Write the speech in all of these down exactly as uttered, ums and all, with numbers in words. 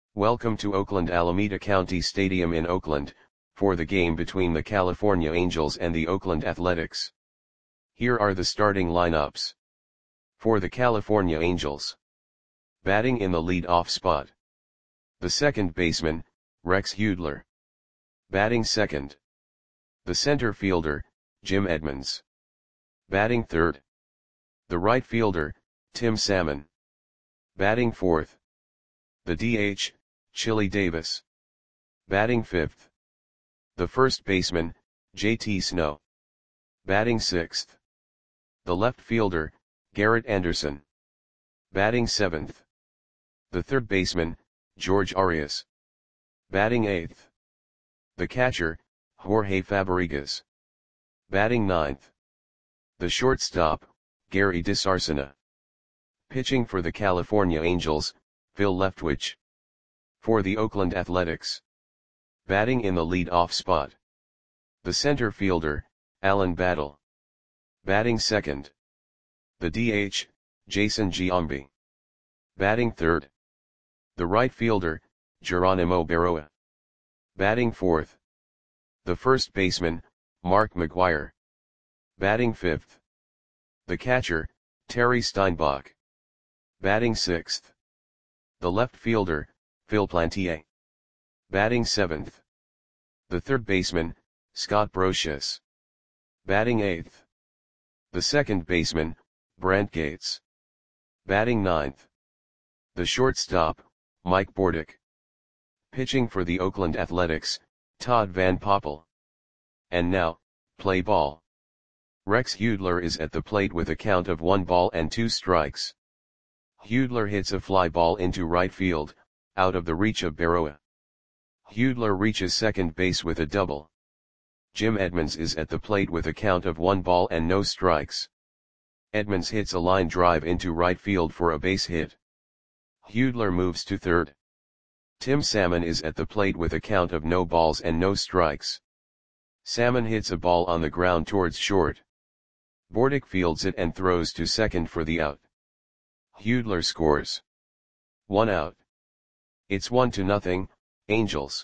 Welcome to Oakland Alameda County Stadium in Oakland, for the game between the California Angels and the Oakland Athletics. Here are the starting lineups. For the California Angels. Batting in the lead-off spot. The second baseman, Rex Hudler. Batting second. The center fielder, Jim Edmonds. Batting third. The right fielder, Tim Salmon. Batting fourth. The D H, Chili Davis. Batting fifth. The first baseman, J T Snow. Batting sixth. The left fielder, Garrett Anderson. Batting seventh. The third baseman, George Arias. Batting eighth. The catcher, Jorge Fabrigas. Batting ninth. The shortstop, Gary DiSarcina. Pitching for the California Angels, Phil Leftwich. For the Oakland Athletics. Batting in the lead-off spot. The center fielder, Alan Battle. Batting second. The D H, Jason Giambi. Batting third. The right fielder, Geronimo Berroa. Batting fourth. The first baseman, Mark McGwire. Batting fifth. The catcher, Terry Steinbach. Batting sixth. The left fielder, Phil Plantier. Batting seventh. The third baseman, Scott Brosius. Batting eighth. The second baseman, Brent Gates. Batting ninth. The shortstop, Mike Bordick. Pitching for the Oakland Athletics, Todd Van Poppel. And now, play ball. Rex Hudler is at the plate with a count of one ball and two strikes. Hudler hits a fly ball into right field, out of the reach of Berroa. Hudler reaches second base with a double. Jim Edmonds is at the plate with a count of one ball and no strikes. Edmonds hits a line drive into right field for a base hit. Hudler moves to third. Tim Salmon is at the plate with a count of no balls and no strikes. Salmon hits a ball on the ground towards short. Bordick fields it and throws to second for the out. Hudler scores. One out. It's one to nothing, Angels.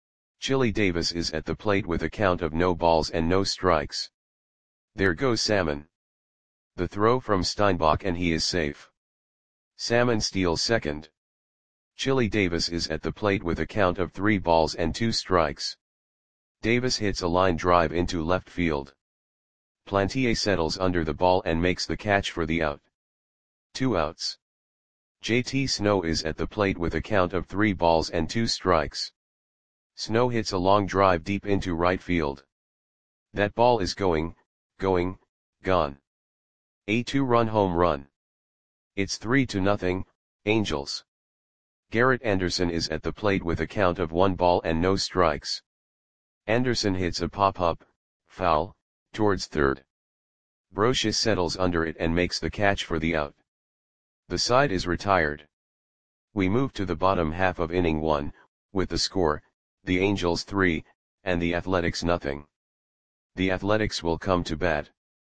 Chili Davis is at the plate with a count of no balls and no strikes. There goes Salmon. The throw from Steinbach and he is safe. Salmon steals second. Chili Davis is at the plate with a count of three balls and two strikes. Davis hits a line drive into left field. Plantier settles under the ball and makes the catch for the out. Two outs. J T Snow is at the plate with a count of three balls and two strikes. Snow hits a long drive deep into right field. That ball is going, going, gone. A two-run home run. It's three to nothing, Angels. Garrett Anderson is at the plate with a count of one ball and no strikes. Anderson hits a pop-up, foul, towards third. Brosius settles under it and makes the catch for the out. The side is retired. We move to the bottom half of inning one, with the score, the Angels three, and the Athletics nothing. The Athletics will come to bat.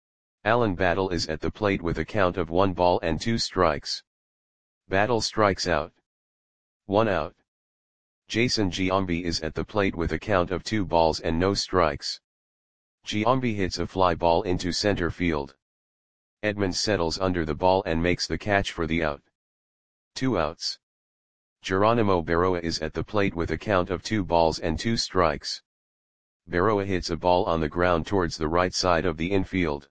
Alan Battle is at the plate with a count of one ball and two strikes. Battle strikes out. One out. Jason Giambi is at the plate with a count of two balls and no strikes. Giambi hits a fly ball into center field. Edmonds settles under the ball and makes the catch for the out. Two outs. Geronimo Berroa is at the plate with a count of two balls and two strikes. Berroa hits a ball on the ground towards the right side of the infield.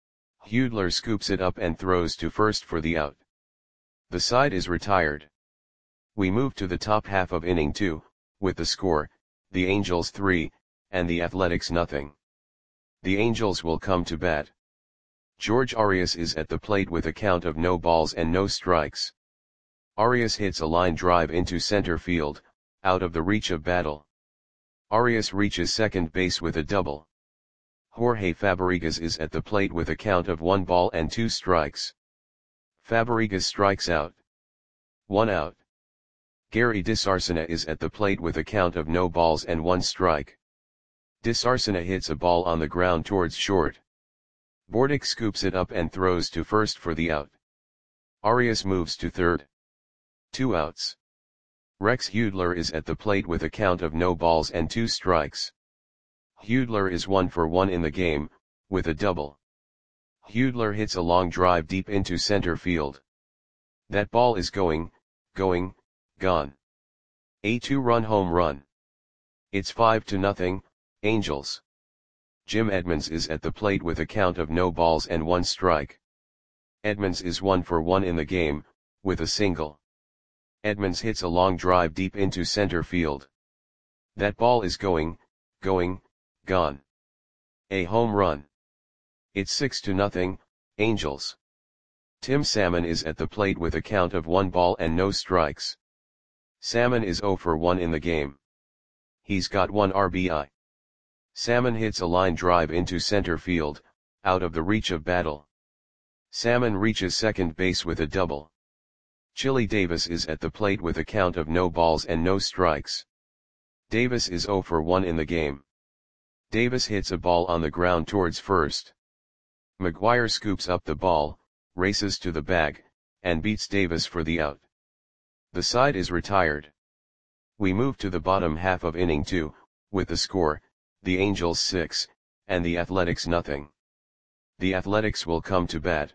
Hudler scoops it up and throws to first for the out. The side is retired. We move to the top half of inning two, with the score, the Angels three, and the Athletics nothing. The Angels will come to bat. George Arias is at the plate with a count of no balls and no strikes. Arias hits a line drive into center field, out of the reach of Battle. Arias reaches second base with a double. Jorge Fabrigas is at the plate with a count of one ball and two strikes. Fabrigas strikes out. One out. Gary DiSarcina is at the plate with a count of no balls and one strike. DiSarcina hits a ball on the ground towards short. Bordick scoops it up and throws to first for the out. Arias moves to third. Two outs. Rex Hudler is at the plate with a count of no balls and two strikes. Hudler is one for one in the game, with a double. Hudler hits a long drive deep into center field. That ball is going, going, gone. A two-run home run. It's five to nothing, Angels. Jim Edmonds is at the plate with a count of no balls and one strike. Edmonds is one for one in the game, with a single. Edmonds hits a long drive deep into center field. That ball is going, going, gone. A home run. It's six to nothing, Angels. Tim Salmon is at the plate with a count of one ball and no strikes. Salmon is zero for one in the game. He's got one R B I. Salmon hits a line drive into center field, out of the reach of battle. Salmon reaches second base with a double. Chili Davis is at the plate with a count of no balls and no strikes. Davis is zero for one in the game. Davis hits a ball on the ground towards first. McGuire scoops up the ball, races to the bag, and beats Davis for the out. The side is retired. We move to the bottom half of inning two, with the score, the Angels six, and the Athletics nothing. The Athletics will come to bat.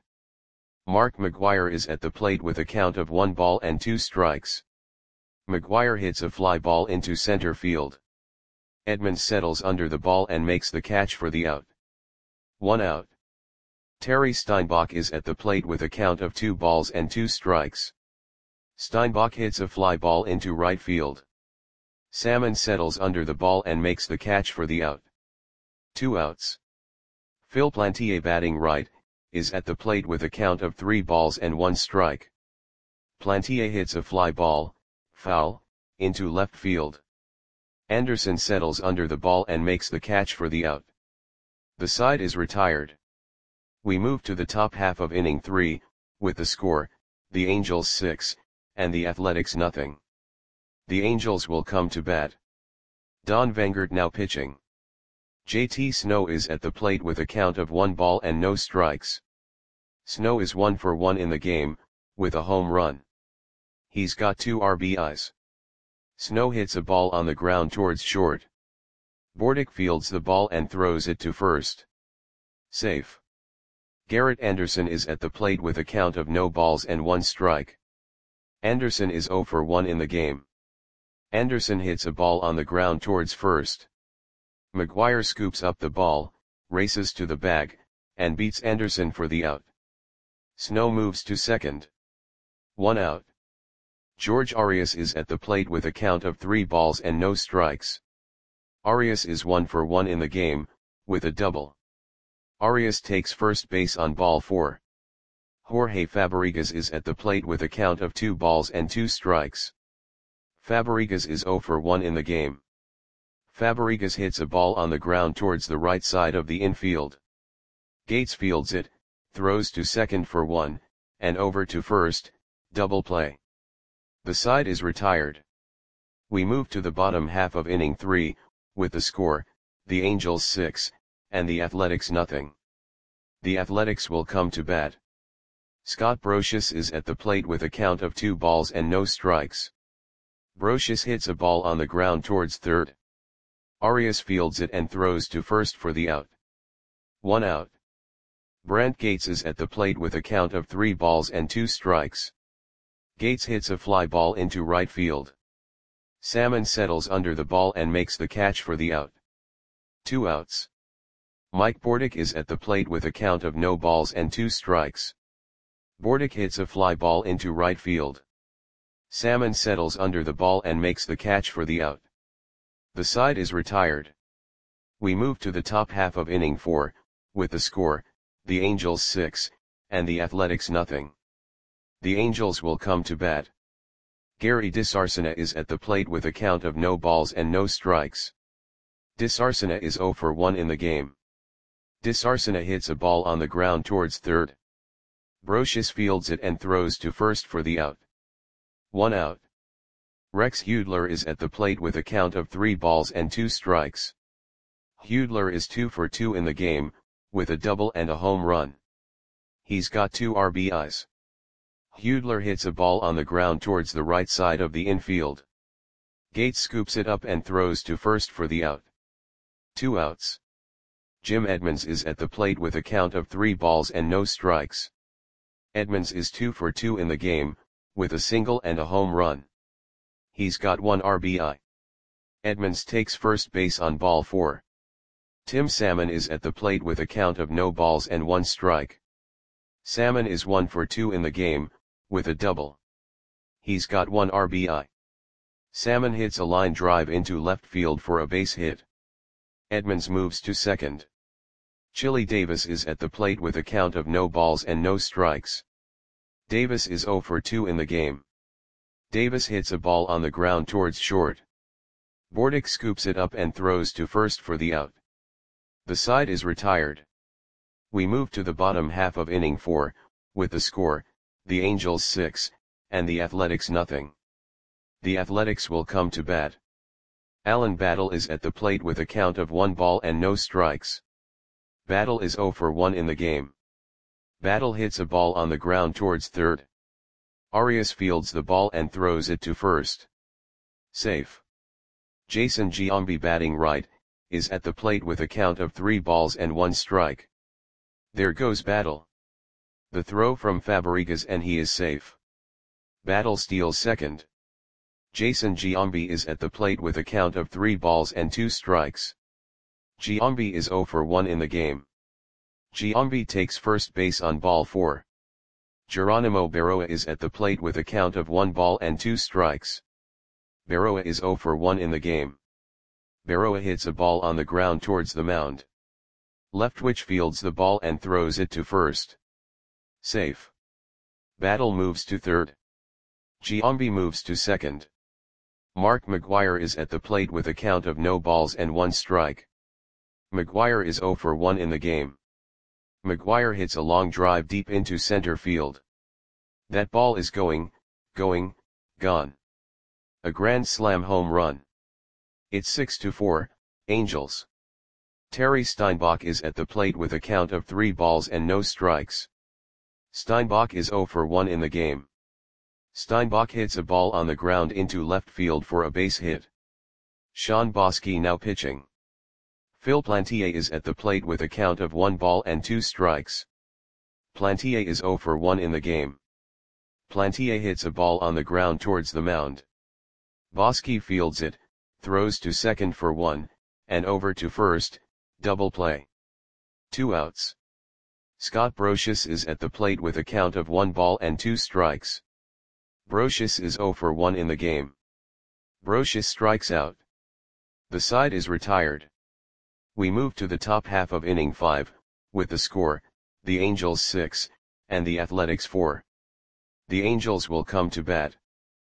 Mark McGuire is at the plate with a count of one ball and two strikes. McGuire hits a fly ball into center field. Edmonds settles under the ball and makes the catch for the out. One out. Terry Steinbach is at the plate with a count of two balls and two strikes. Steinbach hits a fly ball into right field. Salmon settles under the ball and makes the catch for the out. Two outs. Phil Plantier, batting right, is at the plate with a count of three balls and one strike. Plantier hits a fly ball, foul, into left field. Anderson settles under the ball and makes the catch for the out. The side is retired. We move to the top half of inning three, with the score, the Angels six, and the Athletics nothing. The Angels will come to bat. Don Vangert now pitching. J T Snow is at the plate with a count of one ball and no strikes. Snow is one for one in the game, with a home run. He's got two R B Is. Snow hits a ball on the ground towards short. Bordick fields the ball and throws it to first. Safe. Garrett Anderson is at the plate with a count of no balls and one strike. Anderson is zero for one in the game. Anderson hits a ball on the ground towards first. McGuire scoops up the ball, races to the bag, and beats Anderson for the out. Snow moves to second. One out. George Arias is at the plate with a count of three balls and no strikes. Arias is one for one in the game, with a double. Arias takes first base on ball four. Jorge Fabregas is at the plate with a count of two balls and two strikes. Fabregas is zero for one in the game. Fabregas hits a ball on the ground towards the right side of the infield. Gates fields it, throws to second for one, and over to first, double play. The side is retired. We move to the bottom half of inning three, with the score, the Angels six, and the Athletics nothing. The Athletics will come to bat. Scott Brosius is at the plate with a count of two balls and no strikes. Brosius hits a ball on the ground towards third. Arias fields it and throws to first for the out. One out. Brant Gates is at the plate with a count of three balls and two strikes. Gates hits a fly ball into right field. Salmon settles under the ball and makes the catch for the out. Two outs. Mike Bordick is at the plate with a count of no balls and two strikes. Bordick hits a fly ball into right field. Salmon settles under the ball and makes the catch for the out. The side is retired. We move to the top half of inning four, with the score, the Angels six, and the Athletics nothing. The Angels will come to bat. Gary DeSarcina is at the plate with a count of no balls and no strikes. DeSarcina is zero for one in the game. DeSarcina hits a ball on the ground towards third. Brosius fields it and throws to first for the out. One out. Rex Hudler is at the plate with a count of three balls and two strikes. Hudler is two for two in the game, with a double and a home run. He's got two R B Is. Hudler hits a ball on the ground towards the right side of the infield. Gates scoops it up and throws to first for the out. Two outs. Jim Edmonds is at the plate with a count of three balls and no strikes. Edmonds is two for two in the game, with a single and a home run. He's got one R B I. Edmonds takes first base on ball four. Tim Salmon is at the plate with a count of no balls and one strike. Salmon is one for two in the game, with a double. He's got one R B I. Salmon hits a line drive into left field for a base hit. Edmonds moves to second. Chili Davis is at the plate with a count of no balls and no strikes. Davis is zero for two in the game. Davis hits a ball on the ground towards short. Bordick scoops it up and throws to first for the out. The side is retired. We move to the bottom half of inning four, with the score, the Angels six, and the Athletics nothing. The Athletics will come to bat. Alan Battle is at the plate with a count of one ball and no strikes. Battle is zero for one in the game. Battle hits a ball on the ground towards third. Arias fields the ball and throws it to first. Safe. Jason Giambi, batting right, is at the plate with a count of three balls and one strike. There goes Battle. The throw from Fabregas and he is safe. Battle steals second. Jason Giambi is at the plate with a count of three balls and two strikes. Giambi is zero for one in the game. Giambi takes first base on ball four. Geronimo Berroa is at the plate with a count of one ball and two strikes. Berroa is zero for one in the game. Berroa hits a ball on the ground towards the mound. Leftwich fields the ball and throws it to first. Safe. Battle moves to third. Giambi moves to second. Mark McGwire is at the plate with a count of no balls and one strike. McGwire is zero for one in the game. McGwire hits a long drive deep into center field. That ball is going, going, gone. A grand slam home run. It's six to four, Angels. Terry Steinbach is at the plate with a count of three balls and no strikes. Steinbach is zero for one in the game. Steinbach hits a ball on the ground into left field for a base hit. Sean Bosky now pitching. Phil Plantier is at the plate with a count of one ball and two strikes. Plantier is zero for one in the game. Plantier hits a ball on the ground towards the mound. Bosky fields it, throws to second for one, and over to first, double play. Two outs. Scott Brocious is at the plate with a count of one ball and two strikes. Brocious is zero for one in the game. Brocious strikes out. The side is retired. We move to the top half of inning five, with the score, the Angels six, and the Athletics four. The Angels will come to bat.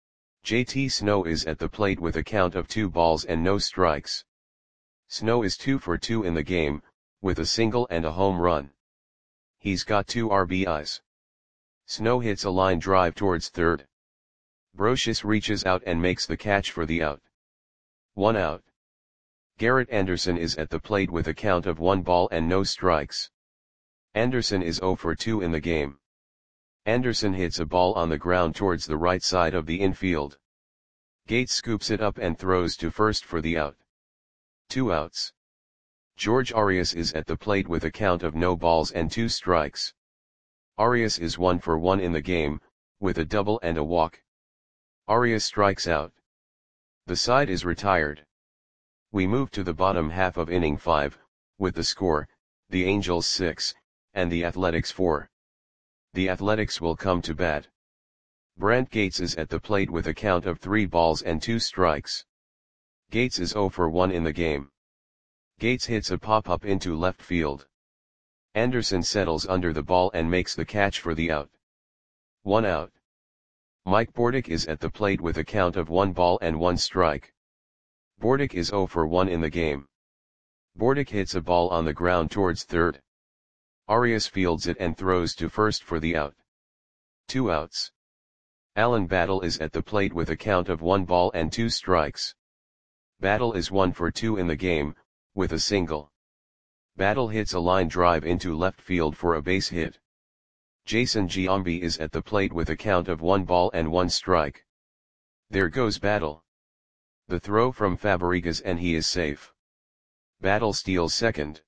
J T Snow is at the plate with a count of two balls and no strikes. Snow is two for two in the game, with a single and a home run. He's got two R B Is. Snow hits a line drive towards third. Brocious reaches out and makes the catch for the out. One out. Garrett Anderson is at the plate with a count of one ball and no strikes. Anderson is zero for two in the game. Anderson hits a ball on the ground towards the right side of the infield. Gates scoops it up and throws to first for the out. Two outs. George Arias is at the plate with a count of no balls and two strikes. Arias is one for one in the game, with a double and a walk. Arias strikes out. The side is retired. We move to the bottom half of inning five, with the score, the Angels six, and the Athletics four. The Athletics will come to bat. Brent Gates is at the plate with a count of three balls and two strikes. Gates is zero for one in the game. Gates hits a pop-up into left field. Anderson settles under the ball and makes the catch for the out. One out. Mike Bordick is at the plate with a count of one ball and one strike. Bordick is zero for one in the game. Bordick hits a ball on the ground towards third. Arias fields it and throws to first for the out. Two outs. Alan Battle is at the plate with a count of one ball and two strikes. Battle is one for two in the game, with a single. Battle hits a line drive into left field for a base hit. Jason Giambi is at the plate with a count of one ball and one strike. There goes Battle. The throw from Fabregas and he is safe. Battle steals second.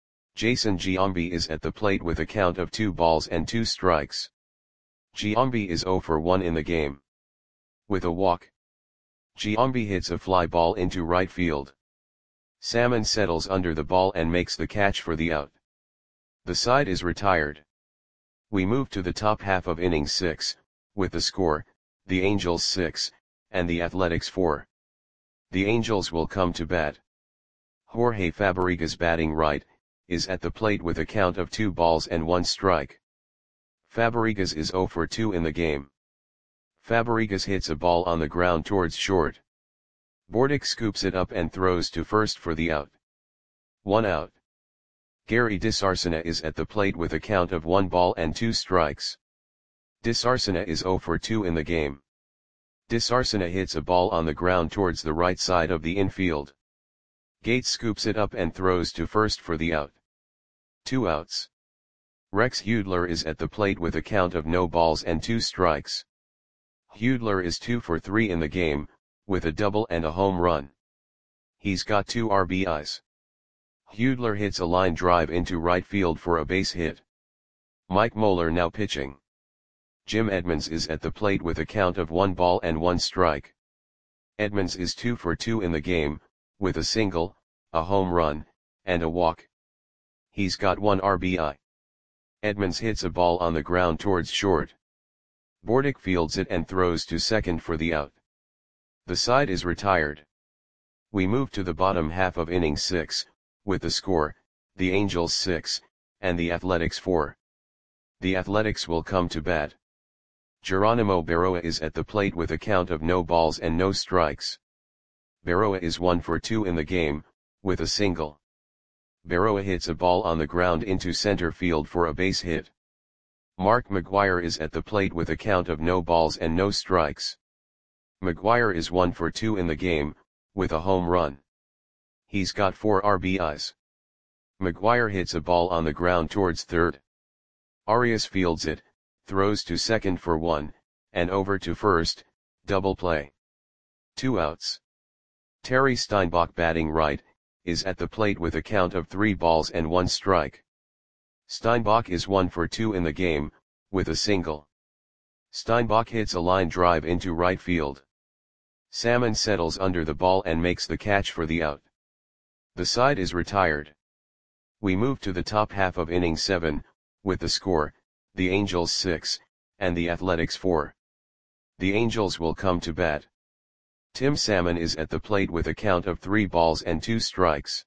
Jason Giambi is at the plate with a count of two balls and two strikes. Giambi is zero for one in the game. With a walk, Giambi hits a fly ball into right field. Salmon settles under the ball and makes the catch for the out. The side is retired. We move to the top half of inning six, with the score, the Angels six, and the Athletics four. The Angels will come to bat. Jorge Fabregas, batting right, is at the plate with a count of two balls and one strike. Fabregas is zero for two in the game. Fabregas hits a ball on the ground towards short. Bordick scoops it up and throws to first for the out. One out. Gary DeSarcina is at the plate with a count of one ball and two strikes. DeSarcina is zero for two in the game. DeSarcina hits a ball on the ground towards the right side of the infield. Gates scoops it up and throws to first for the out. Two outs. Rex Hudler is at the plate with a count of no balls and two strikes. Hudler is two for three in the game, with a double and a home run. He's got two R B Is. Hudler hits a line drive into right field for a base hit. Mike Moeller now pitching. Jim Edmonds is at the plate with a count of one ball and one strike. Edmonds is two for two in the game, with a single, a home run, and a walk. He's got one R B I. Edmonds hits a ball on the ground towards short. Bordick fields it and throws to second for the out. The side is retired. We move to the bottom half of inning six, with the score, the Angels six, and the Athletics four. The Athletics will come to bat. Geronimo Berroa is at the plate with a count of no balls and no strikes. Berroa is one for two in the game, with a single. Berroa hits a ball on the ground into center field for a base hit. Mark McGwire is at the plate with a count of no balls and no strikes. McGwire is one for two in the game, with a home run. He's got four R B Is. McGwire hits a ball on the ground towards third. Arias fields it, throws to second for one, and over to first, double play. Two outs. Terry Steinbach, batting right, is at the plate with a count of three balls and one strike. Steinbach is one for two in the game, with a single. Steinbach hits a line drive into right field. Salmon settles under the ball and makes the catch for the out. The side is retired. We move to the top half of inning seven, with the score, the Angels six, and the Athletics four. The Angels will come to bat. Tim Salmon is at the plate with a count of three balls and two strikes.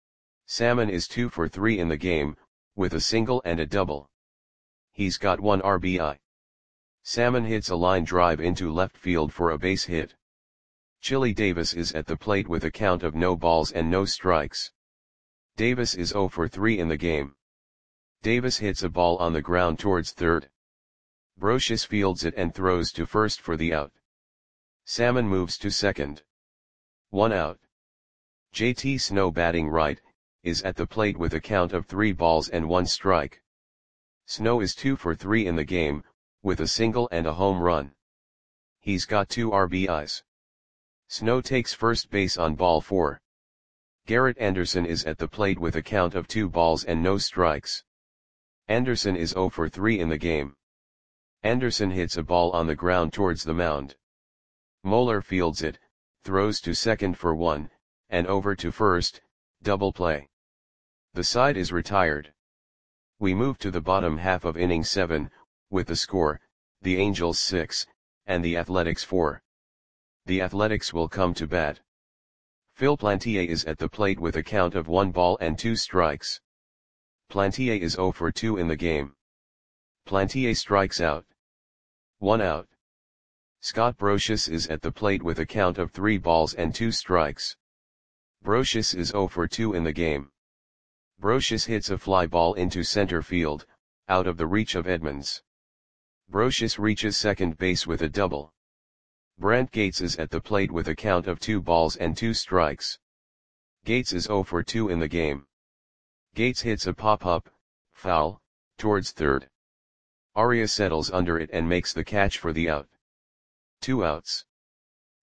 Salmon is two for three in the game, with a single and a double. He's got one R B I. Salmon hits a line drive into left field for a base hit. Chili Davis is at the plate with a count of no balls and no strikes. Davis is zero for three in the game. Davis hits a ball on the ground towards third. Brocious fields it and throws to first for the out. Salmon moves to second. One out. J T Snow, batting right, is at the plate with a count of three balls and one strike. Snow is two for three in the game, with a single and a home run. He's got two R B Is. Snow takes first base on ball four. Garrett Anderson is at the plate with a count of two balls and no strikes. Anderson is zero for three in the game. Anderson hits a ball on the ground towards the mound. Moeller fields it, throws to second for one, and over to first, double play. The side is retired. We move to the bottom half of inning seven, with the score, the Angels six, and the Athletics four. The Athletics will come to bat. Phil Plantier is at the plate with a count of one ball and two strikes. Plantier is zero for two in the game. Plantier strikes out. One out. Scott Brocious is at the plate with a count of three balls and two strikes. Brocious is zero for two in the game. Brocious hits a fly ball into center field, out of the reach of Edmonds. Brocious reaches second base with a double. Brent Gates is at the plate with a count of two balls and two strikes. Gates is zero for two in the game. Gates hits a pop-up, foul, towards third. Arias settles under it and makes the catch for the out. Two outs.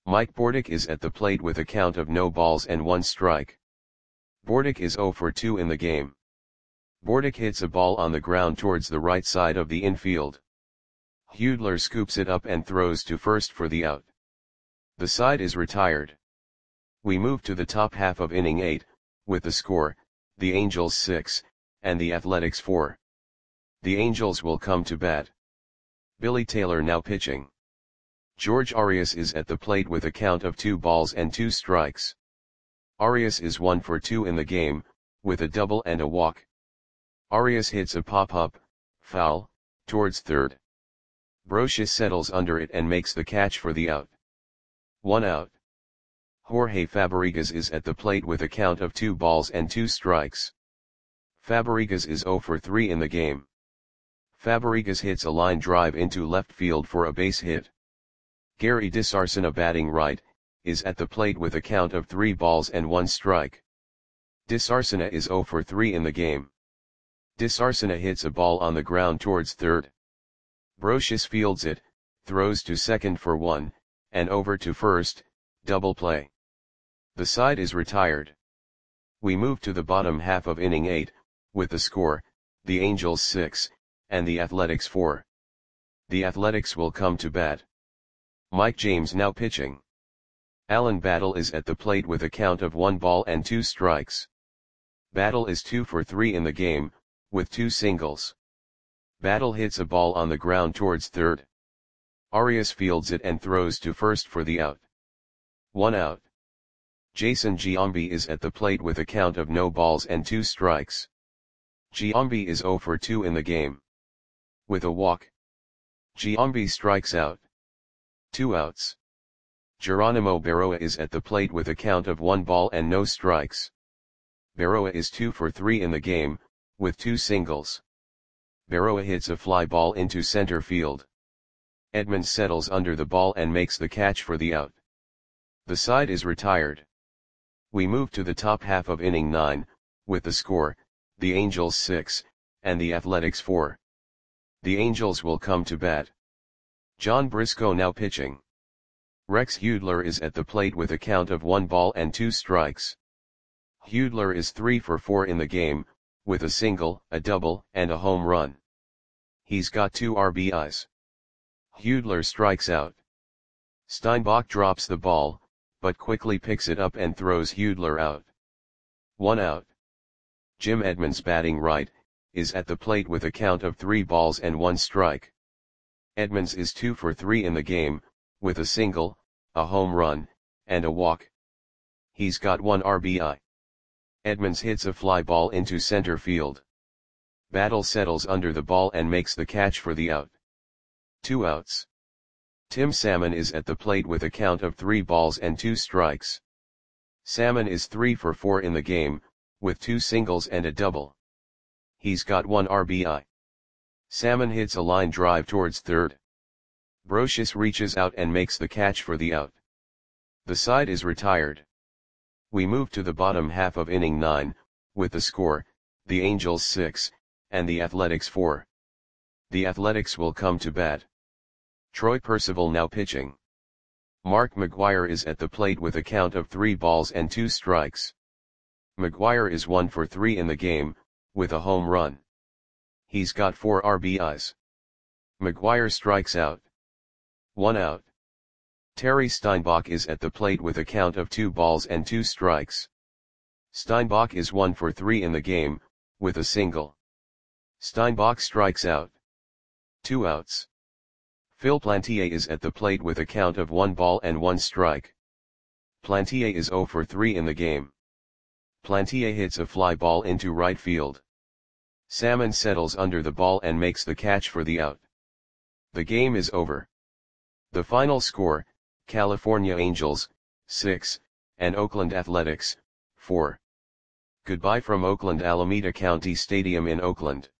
Mike Bordick is at the plate with a count of no balls and one strike. Bordick is zero for two in the game. Bordick hits a ball on the ground towards the right side of the infield. Hudler scoops it up and throws to first for the out. The side is retired. We move to the top half of inning eight, with the score, the Angels six, and the Athletics four. The Angels will come to bat. Billy Taylor now pitching. George Arias is at the plate with a count of two balls and two strikes. Arias is one for two in the game, with a double and a walk. Arias hits a pop-up, foul, towards third. Brosius settles under it and makes the catch for the out. One out. Jorge Fabregas is at the plate with a count of two balls and two strikes. Fabregas is zero for three in the game. Fabregas hits a line drive into left field for a base hit. Gary DeSarcina, batting right, is at the plate with a count of three balls and one strike. DeSarcina is zero for three in the game. DeSarcina hits a ball on the ground towards third. Brosius fields it, throws to second for one, and over to first, double play. The side is retired. We move to the bottom half of inning eight, with the score, the Angels six, and the Athletics four. The Athletics will come to bat. Mike James now pitching. Alan Battle is at the plate with a count of one ball and two strikes. Battle is two for three in the game, with two singles. Battle hits a ball on the ground towards third. Arias fields it and throws to first for the out. One out. Jason Giambi is at the plate with a count of no balls and two strikes. Giambi is zero for two in the game. With a walk. Giambi strikes out. Two outs. Geronimo Berroa is at the plate with a count of one ball and no strikes. Berroa is two for three in the game, with two singles. Berroa hits a fly ball into center field. Edmonds settles under the ball and makes the catch for the out. The side is retired. We move to the top half of inning nine, with the score, the Angels six, and the Athletics four. The Angels will come to bat. John Briscoe now pitching. Rex Hudler is at the plate with a count of one ball and two strikes. Hudler is three for four in the game, with a single, a double, and a home run. He's got two R B Is. Hudler strikes out. Steinbach drops the ball, but quickly picks it up and throws Hudler out. One out. Jim Edmonds, batting right, is at the plate with a count of three balls and one strike. Edmonds is two for three in the game, with a single, a home run, and a walk. He's got one R B I. Edmonds hits a fly ball into center field. Battle settles under the ball and makes the catch for the out. Two outs. Tim Salmon is at the plate with a count of three balls and two strikes. Salmon is three for four in the game, with two singles and a double. He's got one R B I. Salmon hits a line drive towards third. Brosius reaches out and makes the catch for the out. The side is retired. We move to the bottom half of inning nine, with the score, the Angels six, and the Athletics four. The Athletics will come to bat. Troy Percival now pitching. Mark McGwire is at the plate with a count of three balls and two strikes. McGwire is one for three in the game, with a home run. He's got four R B Is. McGwire strikes out. One out. Terry Steinbach is at the plate with a count of two balls and two strikes. Steinbach is one for three in the game, with a single. Steinbach strikes out. Two outs. Phil Plantier is at the plate with a count of one ball and one strike. Plantier is zero for three in the game. Plantier hits a fly ball into right field. Salmon settles under the ball and makes the catch for the out. The game is over. The final score, California Angels, six, and Oakland Athletics, four. Goodbye from Oakland Alameda County Stadium in Oakland.